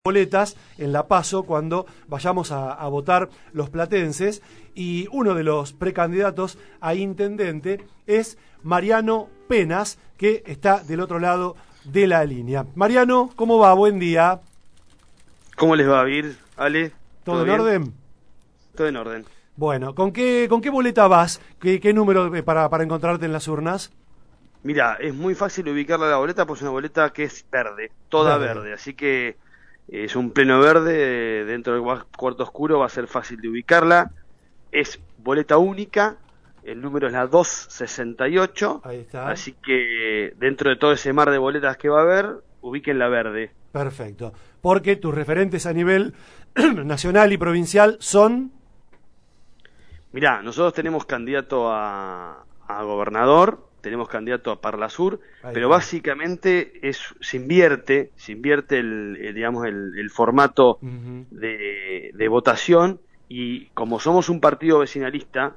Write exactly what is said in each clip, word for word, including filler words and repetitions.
boletas en la PASO cuando vayamos a, a votar los platenses, y uno de los precandidatos a intendente es Mariano Penas, que está del otro lado de la línea. Mariano, ¿cómo va? Buen día. ¿Cómo les va, Vir? Ale, ¿Todo, ¿todo en bien? orden? Todo en orden. Bueno, ¿con qué, con qué boleta vas? ¿Qué, qué número para, para encontrarte en las urnas? Mira, es muy fácil ubicarla la boleta, pues es una boleta que es verde, toda Verde. verde, así que es un pleno verde, dentro del gua- cuarto oscuro va a ser fácil de ubicarla. Es boleta única, el número es la doscientos sesenta y ocho, Ahí está. así que dentro de todo ese mar de boletas que va a haber, ubiquen la verde. Perfecto. Porque tus referentes a nivel nacional y provincial son... Mirá, nosotros tenemos candidato a, a gobernador, tenemos candidato a Parlasur, Ahí pero está. básicamente es, se invierte, se invierte el, el, digamos el, el formato Ujú. de, de votación, y como somos un partido vecinalista,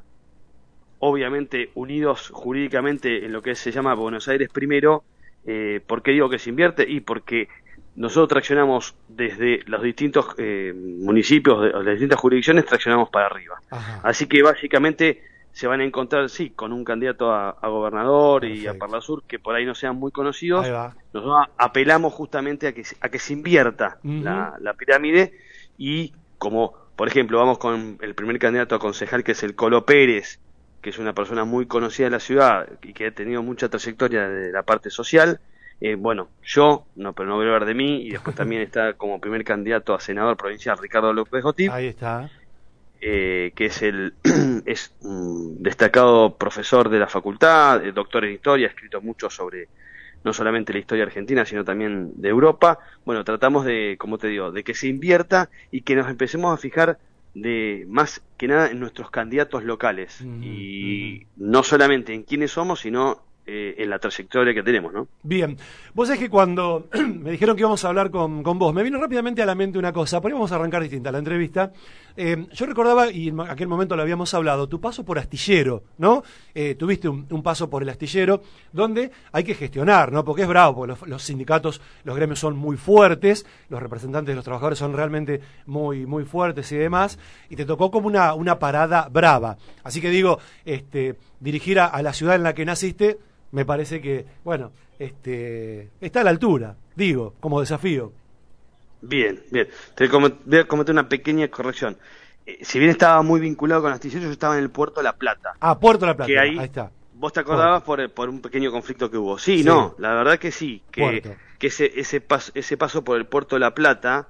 obviamente unidos jurídicamente en lo que se llama Buenos Aires Primero. Eh, ¿por qué digo que se invierte? Y porque nosotros traccionamos desde los distintos eh, municipios, de las distintas jurisdicciones, traccionamos para arriba. Ajá. Así que básicamente se van a encontrar, sí, con un candidato a, a gobernador y a Perfecto. Parlasur, que por ahí no sean muy Ahí conocidos. va. Nosotros apelamos justamente a que, se- a que se invierta Ujú. la, la pirámide, y como, por ejemplo, vamos con el primer candidato a concejal, que es el Colo Pérez, que es una persona muy conocida en la ciudad y que ha tenido mucha trayectoria de la parte social. Eh, bueno, yo, no, pero no voy a hablar de mí, y después también está como primer candidato a senador provincial Ricardo López Otip, Ahí está. eh, que es el es un destacado profesor de la facultad, eh, doctor en historia, ha escrito mucho sobre no solamente la historia argentina, sino también de Europa. Bueno, tratamos de, como te digo, de que se invierta y que nos empecemos a fijar de más que nada en nuestros candidatos locales, Ujú, y no solamente en quiénes somos, sino eh, en la trayectoria que tenemos, ¿no? Bien, vos sabés que cuando me dijeron que íbamos a hablar con, con vos, me vino rápidamente a la mente una cosa, por ahí vamos a arrancar distinta la entrevista. Eh, yo recordaba, y en aquel momento lo habíamos hablado, tu paso por Astillero, ¿no? Eh, tuviste un, un paso por el Astillero, donde hay que gestionar, ¿no? Porque es bravo, porque los, los sindicatos, los gremios son muy fuertes, los representantes de los trabajadores son realmente muy, muy fuertes y demás, y te tocó como una, una parada brava. Así que digo, este, dirigir a, a la ciudad en la que naciste, me parece que, bueno, este, está a la altura, digo, como desafío. Bien, bien. Te com- voy a cometer una pequeña corrección. Eh, si bien estaba muy vinculado con Astillero, yo estaba en el puerto de La Plata, Ah, Puerto La Plata, que ahí ahí está. vos te acordabas por, por un pequeño conflicto que hubo. Sí, Sí. no, la verdad que sí, que, Puerto. que ese, ese, paso, ese paso por el puerto de La Plata,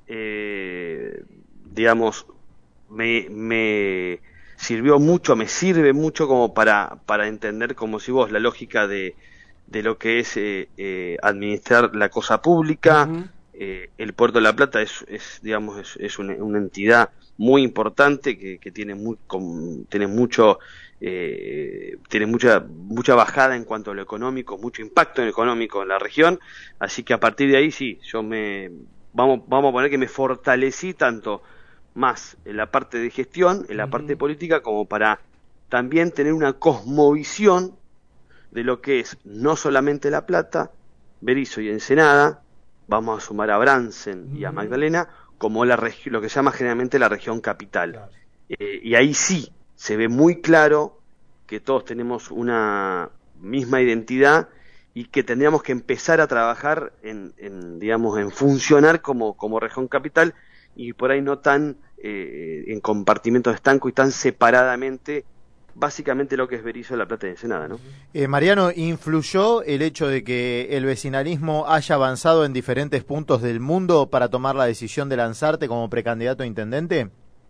eh, digamos, me, me sirvió mucho, me sirve mucho como para, para entender, como si vos, la lógica de, de lo que es eh, eh, administrar la cosa pública. Ujú. Eh, el puerto de La Plata es, es digamos, es, es una, una entidad muy importante que, que tiene muy, con, tiene mucho, eh, tiene mucha, mucha bajada en cuanto a lo económico, mucho impacto en económico en la región. Así que a partir de ahí sí, yo me, vamos, vamos a poner que me fortalecí tanto más en la parte de gestión, en la parte Ujú. política, como para también tener una cosmovisión de lo que es no solamente La Plata, Berisso y Ensenada. Vamos a sumar a Bransen y a Ujú. Magdalena como la regi- lo que se llama generalmente la región capital. Claro. Eh, y ahí sí se ve muy claro que todos tenemos una misma identidad, y que tendríamos que empezar a trabajar en, en digamos, en funcionar como, como región capital, y por ahí no tan eh, en compartimentos estancos y tan separadamente, básicamente lo que es Berisso, La Plata y Ensenada, ¿no? Eh, Mariano, ¿influyó el hecho de que el vecinalismo haya avanzado en diferentes puntos del mundo para tomar la decisión de lanzarte como precandidato a intendente?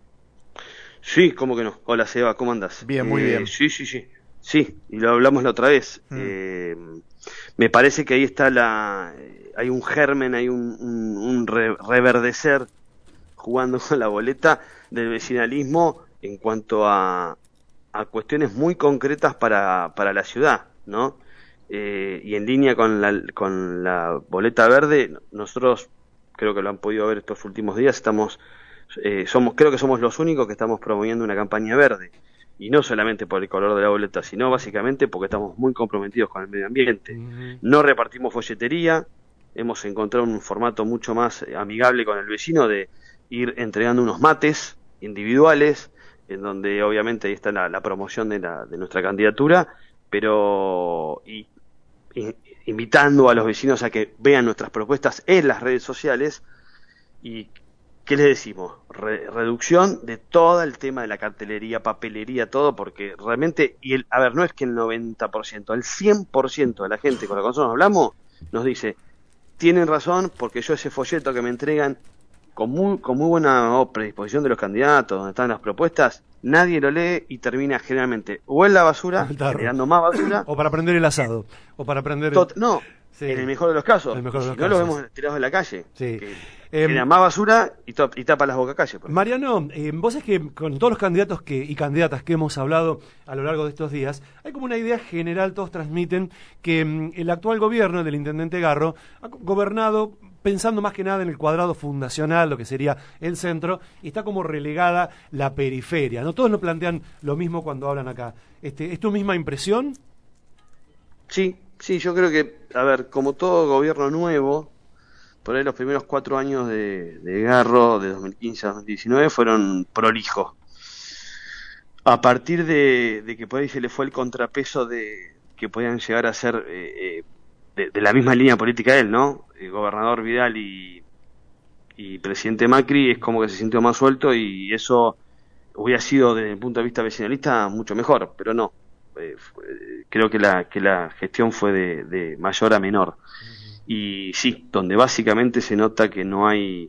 Sí, ¿cómo que no? Hola Seba, ¿cómo andás? Bien, muy Eh, bien. Sí, sí, sí. Sí, y lo hablamos la otra vez. Mm. Eh, me parece que ahí está la... hay un germen, hay un, un, un re- reverdecer jugando con la boleta del vecinalismo en cuanto a, a cuestiones muy concretas para, para la ciudad, ¿no? Eh, y en línea con la, con la boleta verde, nosotros, creo que lo han podido ver estos últimos días, estamos, eh, somos, creo que somos los únicos que estamos promoviendo una campaña verde. Y no solamente por el color de la boleta, sino básicamente porque estamos muy comprometidos con el medio ambiente. Ujú. No repartimos folletería, hemos encontrado un formato mucho más amigable con el vecino de ir entregando unos mates individuales, en donde obviamente ahí está la, la promoción de, la, de nuestra candidatura, pero y, y, invitando a los vecinos a que vean nuestras propuestas en las redes sociales. Y ¿qué les decimos? Re, reducción de todo el tema de la cartelería, papelería, todo, porque realmente, y el, a ver, no es que el noventa por ciento, el cien por ciento de la gente con la que nosotros hablamos nos dice, tienen razón, porque yo ese folleto que me entregan con muy, con muy buena oh, predisposición de los candidatos, donde están las propuestas, nadie lo lee y termina generalmente o en la basura, generando más basura, o para prender el asado, o para prender... Tot, no, sí. En el mejor de los casos, el mejor de los si no casos. los vemos tirados en la calle, sí. que eh, genera más basura y, to, y tapa las bocacalles. Mariano, eh, vos es que con todos los candidatos que y candidatas que hemos hablado a lo largo de estos días, hay como una idea general, todos transmiten, que mm, el actual gobierno del intendente Garro ha gobernado pensando más que nada en el cuadrado fundacional, lo que sería el centro, y está como relegada la periferia, ¿no? Todos lo plantean lo mismo cuando hablan acá. Este, ¿Es tu misma impresión? Sí, sí, yo creo que, a ver, como todo gobierno nuevo, por ahí los primeros cuatro años de, de Garro, de dos mil quince a dos mil diecinueve, fueron prolijos. A partir de, de que por ahí se le fue el contrapeso de que podían llegar a ser eh, eh, de, de la misma línea política él, ¿no? El gobernador Vidal y, y presidente Macri, es como que se sintió más suelto y eso hubiera sido desde el punto de vista vecinalista mucho mejor, pero no. Eh, fue, creo que la que la gestión fue de, de mayor a menor. Y sí, donde básicamente se nota que no hay,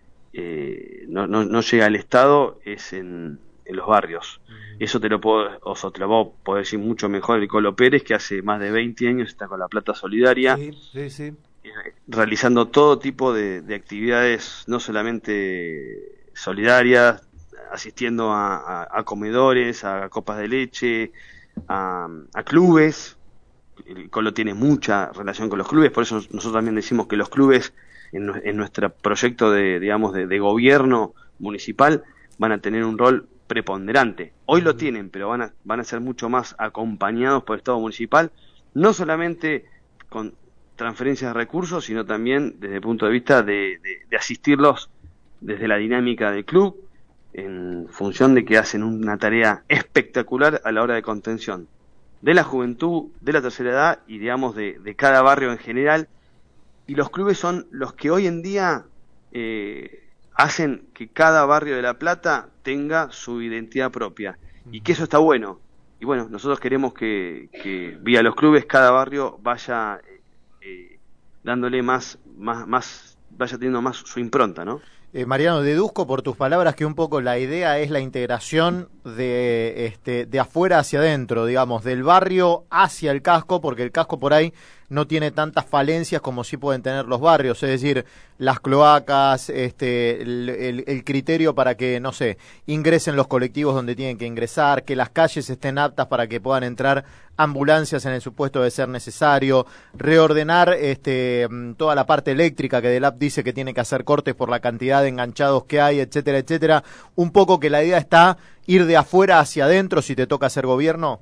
eh, no, no, no llega al Estado es en, en los barrios. Eso te lo puedo, o sea, te lo puedo poder decir mucho mejor el Colo Pérez, que hace más de veinte años está con la Plata Solidaria, sí, sí, sí. realizando todo tipo de, de actividades, no solamente solidarias, asistiendo a, a, a comedores, a copas de leche, a, a clubes. El Colo tiene mucha relación con los clubes, por eso nosotros también decimos que los clubes en, en nuestro proyecto de, digamos, de, de gobierno municipal van a tener un rol preponderante. Hoy lo tienen, pero van a, van a ser mucho más acompañados por el Estado municipal, no solamente con transferencias de recursos, sino también desde el punto de vista de, de, de asistirlos desde la dinámica del club, en función de que hacen una tarea espectacular a la hora de contención de la juventud, de la tercera edad y digamos de, de cada barrio en general. Y los clubes son los que hoy en día eh, hacen que cada barrio de La Plata tenga su identidad propia y que eso está bueno. Y bueno, nosotros queremos que, que vía los clubes cada barrio vaya eh, eh, dándole más, más, más, vaya teniendo más su impronta, ¿no? Eh, Mariano, deduzco por tus palabras que un poco la idea es la integración de, este, de afuera hacia adentro, digamos, del barrio hacia el casco, porque el casco por ahí no tiene tantas falencias como sí pueden tener los barrios, es decir, las cloacas, este, el, el, el criterio para que, no sé, ingresen los colectivos donde tienen que ingresar, que las calles estén aptas para que puedan entrar ambulancias en el supuesto de ser necesario, reordenar este, toda la parte eléctrica que Delap dice que tiene que hacer cortes por la cantidad de enganchados que hay, etcétera, etcétera. Un poco que la idea está ir de afuera hacia adentro si te toca hacer gobierno.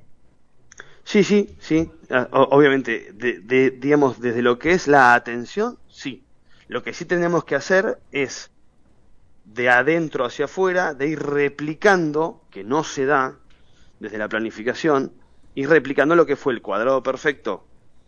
Sí, sí, sí. Obviamente, de, de, digamos, desde lo que es la atención, sí. Lo que sí tenemos que hacer es de adentro hacia afuera, de ir replicando, que no se da desde la planificación, ir replicando lo que fue el cuadrado perfecto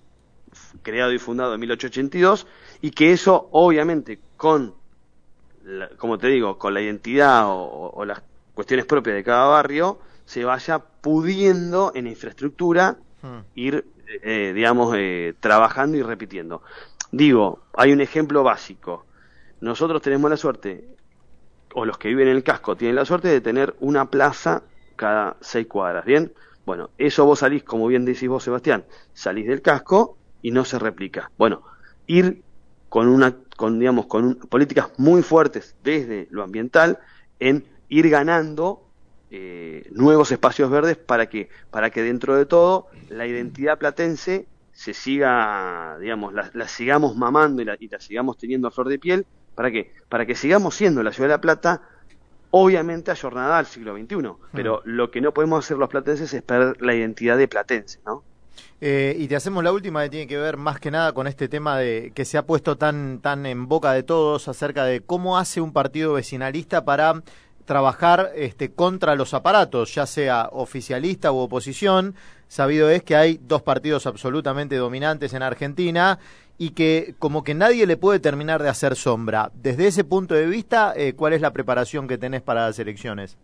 creado y fundado en mil ochocientos ochenta y dos, y que eso, obviamente, con, la, como te digo, con la identidad o, o las cuestiones propias de cada barrio, se vaya pudiendo en infraestructura hmm. ir, eh, digamos, eh, trabajando y repitiendo. Digo, hay un ejemplo básico. Nosotros tenemos la suerte, o los que viven en el casco tienen la suerte de tener una plaza cada seis cuadras, ¿bien? Bueno, eso vos salís, como bien decís vos, Sebastián, salís del casco y no se replica. Bueno, ir con una, con, digamos, con un, políticas muy fuertes desde lo ambiental en ir ganando Eh, nuevos espacios verdes para que para que dentro de todo la identidad platense se siga, digamos, la, la sigamos mamando y la, y la sigamos teniendo a flor de piel. ¿Para qué? Para que sigamos siendo la ciudad de La Plata, obviamente ayornada al siglo veintiuno, pero mm. lo que no podemos hacer los platenses es perder la identidad de platense, ¿no? Eh, y te hacemos la última que tiene que ver más que nada con este tema de que se ha puesto tan, tan en boca de todos acerca de cómo hace un partido vecinalista para trabajar este, contra los aparatos, ya sea oficialista u oposición. Sabido es que hay dos partidos absolutamente dominantes en Argentina y que como que nadie le puede terminar de hacer sombra. Desde ese punto de vista, eh, ¿cuál es la preparación que tenés para las elecciones?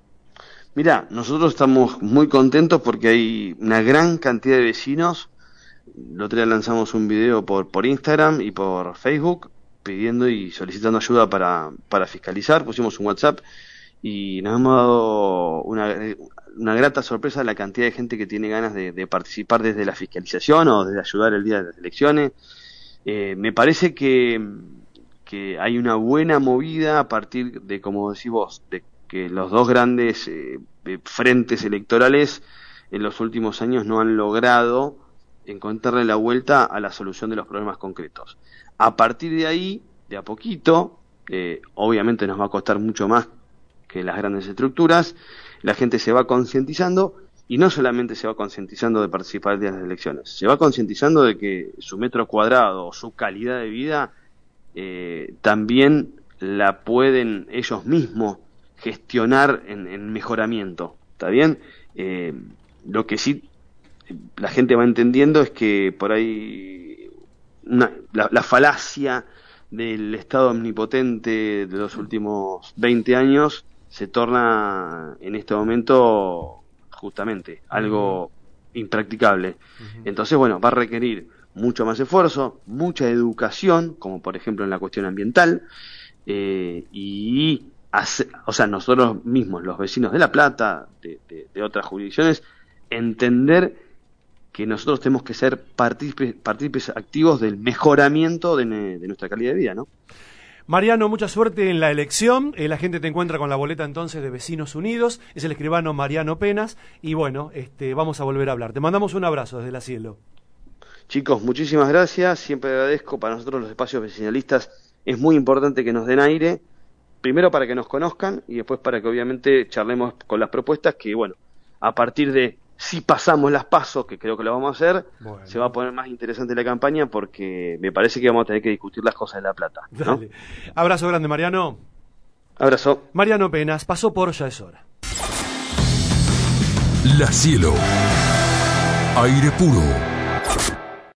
Mirá, nosotros estamos muy contentos porque hay una gran cantidad de vecinos. El otro día lanzamos un video por, por Instagram y por Facebook pidiendo y solicitando ayuda para, para fiscalizar. Pusimos un WhatsApp y nos hemos dado una, una grata sorpresa de la cantidad de gente que tiene ganas de, de participar desde la fiscalización o desde ayudar el día de las elecciones. Eh, me parece que, que hay una buena movida a partir de, como decís vos, de que los dos grandes eh, frentes electorales en los últimos años no han logrado encontrarle la vuelta a la solución de los problemas concretos. A partir de ahí, de a poquito, eh, obviamente nos va a costar mucho más que las grandes estructuras, la gente se va concientizando y no solamente se va concientizando de participar en las elecciones, se va concientizando de que su metro cuadrado o su calidad de vida eh, también la pueden ellos mismos gestionar en, en mejoramiento, ¿está bien? Eh, lo que sí la gente va entendiendo es que por ahí una, la, la falacia del Estado omnipotente de los últimos veinte años se torna en este momento justamente algo uh-huh. impracticable. Uh-huh. Entonces, bueno, va a requerir mucho más esfuerzo, mucha educación, como por ejemplo en la cuestión ambiental, eh, y hace, o sea, nosotros mismos, los vecinos de La Plata, de, de, de otras jurisdicciones, entender que nosotros tenemos que ser partícipes, partícipes activos del mejoramiento de, de nuestra calidad de vida, ¿no? Mariano, mucha suerte en la elección. Eh, la gente te encuentra con la boleta entonces de Vecinos Unidos. Es el escribano Mariano Penas. Y bueno, este, vamos a volver a hablar. Te mandamos un abrazo desde la Cielo. Chicos, muchísimas gracias. Siempre agradezco. Para nosotros los espacios vecinalistas es muy importante que nos den aire. Primero para que nos conozcan y después para que obviamente charlemos con las propuestas que, bueno, a partir de si pasamos las pasos, que creo que lo vamos a hacer, bueno, se va a poner más interesante la campaña porque me parece que vamos a tener que discutir las cosas de La Plata, ¿no? Dale. Abrazo grande, Mariano. Abrazo. Mariano Penas, pasó por Ya es Hora. La Cielo. Aire puro.